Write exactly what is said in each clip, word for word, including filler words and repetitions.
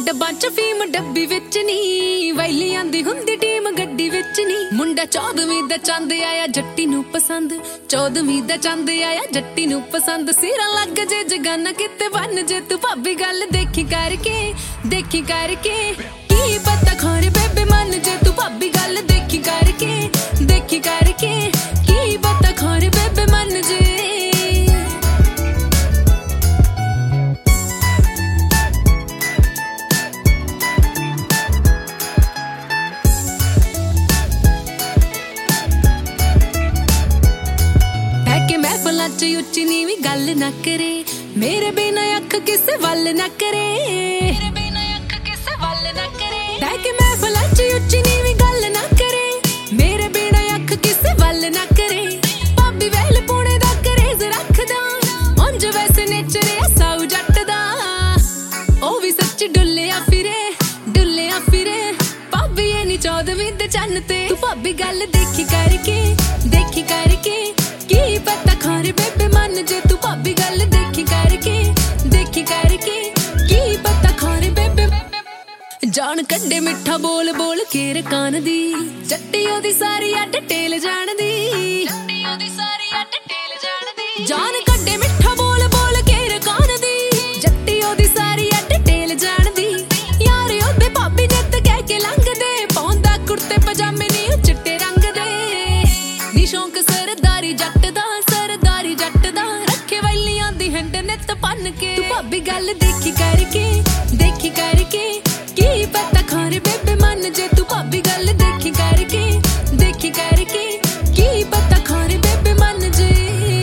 ਡੱਬਾਂ ਚ ਫੀਮ ਡੱਬੀ ਵਿੱਚ ਨੀ, ਵੈਲੀ ਆਂਦੀ ਹੁੰਦੀ ਟੀਮ ਗੱਡੀ ਵਿੱਚ ਨੀ। ਮੁੰਡਾ ਚੌਦਵੀਂ ਦਾ ਚੰਦ ਆਇਆ ਜੱਟੀ ਨੂੰ ਪਸੰਦ, ਚੌਦਵੀਂ ਦਾ ਚੰਦ ਆਇਆ ਜੱਟੀ ਨੂੰ ਪਸੰਦ। ਸਿਰਾਂ ਲੱਗ ਜੇ ਜਗਾਨਾ ਕਿਤੇ ਬਣ ਜੇ ਤੂੰ ਭਾਬੀ, ਗੱਲ ਦੇਖੀ ਕਰਕੇ ਦੇਖੀ ਕਰਕੇ। ਕੀ ਪਤਾ ਖੋਰੇ ਬੇਬੇ ਮੰਨ ਜੇ ਤੂੰ ਭਾਬੀ, ਗੱਲ ਦੇਖੀ ਕਰਕੇ ਦੇਖੀ ਕਰਕੇ। ਕੀ ਪਤਾ ਖੋਰੇ ਬੇਬੇ ਮੰਨ ਜੇ। ਉੱਚੀ ਨੀਵੀਂ ਗੱਲ ਨਾ ਕਰੇ, ਮੇਰੇ ਬਿਨਾਂ ਅੱਖ ਕਿਸੇ ਵੱਲ ਨਾ ਕਰੇ, ਮੇਰੇ ਬਿਨਾਂ ਅੱਖ ਕਿਸੇ ਵੱਲ ਨਾ ਕਰੇ। ਲੈ ਕੇ ਮਹਿਫਲਾਂ ਚ ਉੱਚੀ ਨੀਵੀਂ ਗੱਲ ਨਾ ਕਰੇ, ਮੇਰੇ ਬਿਨਾਂ ਅੱਖ ਕਿਸੇ ਵੱਲ ਨਾ ਕਰੇ। ਭਾਬੀ ਵੈਲ ਪੁਣੇ ਦਾ ਕਰੇਜ਼ ਰੱਖਦਾ, ਉਂਝ ਵੈਸੇ ਨੇਚਰ ਆ ਸਾਊ ਜੱਟ ਦਾ। ਉਹ ਵੀ ਸੱਚ ਡੁੱਲਿਆ ਫਿਰੇ ਡੁੱਲਿਆ ਫਿਰੇ, ਭਾਬੀ ਇਹ ਨੀ ਚੌਦਵੀਂ ਦੇ ਚੰਨ ਤੇ ਤੂੰ ਭਾਬੀ, ਗੱਲ ਦੇਖੀ ਕਰਕੇ ਦੇਖੀ ਕਰਕੇ। ਕੀ ਪਤਾ ਖੋਰੇ ਬੇਬੇ ਮੰਨ ਜੇ ਤੂੰ ਭਾਬੀ, ਗੱਲ ਦੇਖੀ ਕਰਕੇ ਦੇਖੀ ਕਰਕੇ। ਕੀ ਪਤਾ ਖੋਰੇ ਬੇਬੇ ਜਾਣ ਕੱਢੇ ਮਿੱਠਾ ਬੋਲ ਬੋਲ ਕੇ ਰਕਾਨ ਦੀ, ਜੱਟੀ ਉਹਦੀ ਸਾਰੀ ਆ ਡਿਟੇਲ ਜਾਣਦੀ, ਜੱਟੀ ਉਹਦੀ ਸਾਰੀ ਆ ਡਿਟੇਲ ਜਾਣਦੀ। ਜਾਣ ਕੱਢੇ ਮਿੱਠਾ ਬੋਲ ਬੋਲ ਕੇ ਰਕਾਨ ਦੀ, ਜੱਟੀ ਉਹਦੀ ਸਾਰੀ ਆ ਡਿਟੇਲ ਜਾਣਦੀ। ਯਾਰ ਉਹਦੇ ਭਾਬੀ ਜੱਟ ਕਹਿ ਕੇ ਲੰਘਦੇ, ਪਾਉਂਦਾ ਕੁੜਤੇ ਪਜਾਮੇ ਨੀ ਉਹ ਚਿੱਟੇ ਰੰਗ ਦੇ। ਨੀ ਸ਼ੌਂਕ ਸਰਦਾਰੀ ਜੱਟ ਦਾ ਸਰਦਾਰੀ ਜੱਟ ਦਾ, ਰੱਖੇ ਵੈਲੀਆਂ ਦੀ ਹਿੰਡ ਨਿੱਤ ਭੰਨ ਕੇ ਤੂੰ ਭਾਬੀ, ਗੱਲ ਦੇਖੀ ਕਰਕੇ ਦੇਖੀ ਕਰਕੇ। ਕੀ ਪਤਾ ਖੋਰੇ ਬੇਬੇ ਮੰਨ ਜੇ ਤੂੰ ਭਾਬੀ, ਗੱਲ ਦੇਖੀ ਕਰਕੇ ਦੇਖੀ ਕਰਕੇ। ਕੀ ਪਤਾ ਖੋਰੇ ਬੇਬੇ ਮੰਨ ਜੇ।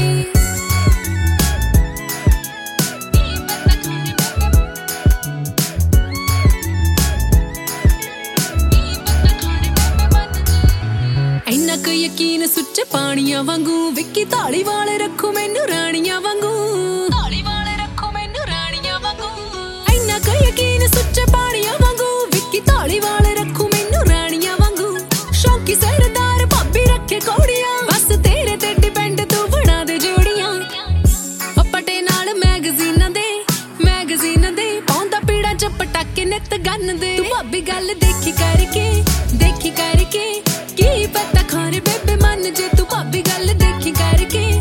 ਇੰਨਾ ਕੁ ਯਕੀਨ ਸੁੱਚੇ ਪਾਣੀਆਂ ਵਾਂਗੂ, ਵਿੱਕੀ ਧਾਲੀਵਾਲ ਰੱਖੂ ਮੈਨੂੰ ਰਾਣੀਆਂ ਵਾਂਗੂ, ਧਾਲੀਵਾਲ ਰੱਖੂ ਮੈਨੂੰ ਰਾਣੀਆਂ ਵਾਂਗੂ। ਇੰਨਾ ਕੁ ਯਕੀਨ ਸੁੱਚੇ ਪਾਣੀਆਂ ਵਾਂਗੂ, ਵਿੱਕੀ ਧਾਲੀਵਾਲ ਰੱਖੂ ਮੈਨੂੰ ਰਾਣੀਆਂ ਵਾਂਗੂ। ਸ਼ੌਂਕੀ ਸਰਦਾਰ ਭਾਬੀ ਰੱਖੇ ਕੋੜੀਆਂ, ਬਸ ਤੇਰੇ ਤੇ ਡਿਪੈਂਡ ਤੂੰ ਬਣਾ ਦੇ ਜੋੜੀਆਂ। ਪੱਟੇ ਨਾਲ ਮੈਗਜ਼ੀਨਾਂ ਦੇ ਮੈਗਜ਼ੀਨਾਂ ਦੇ, ਪਾਉਂਦਾ ਪੀੜਾ ਚ ਪਟਾਕੇ ਨਿੱਤ ਗੰਨ ਦੇ ਤੂੰ ਭਾਬੀ, ਗੱਲ ਦੇਖੀ ਕਰਕੇ ਦੇਖੀ ਕਰਕੇ। ਕੀ ਪਤਾ ਖੋਰੇ ਬੇਬੇ ਮੰਨ ਜੇ ਤੂੰ ਭਾਬੀ, ਗੱਲ ਦੇਖੀ ਕਰਕੇ